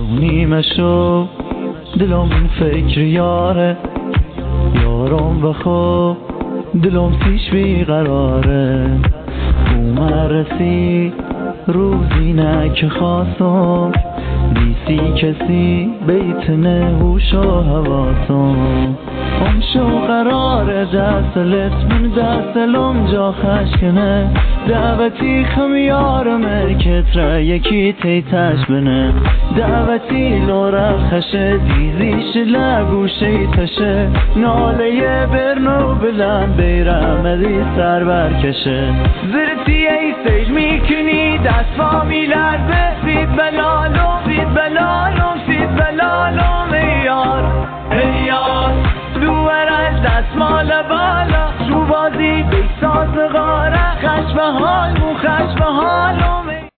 نیمه شو دلم این فکر یاره، یارم بخو دلم پیش بیقراره. رسی روزی نه که خواستم نیستی کسی بیت نهوش و حواسم. شو قراره دستلت من دستلم جا خشکنه، دعوتی خم یارمه کتره یکی تیتش بنه. دعوتی لورا خشه دیزیش لگوشه تشه، ناله برنو بلند بیرم ادی سر برکشه. زرتی ای سیج میکنی دست فامیله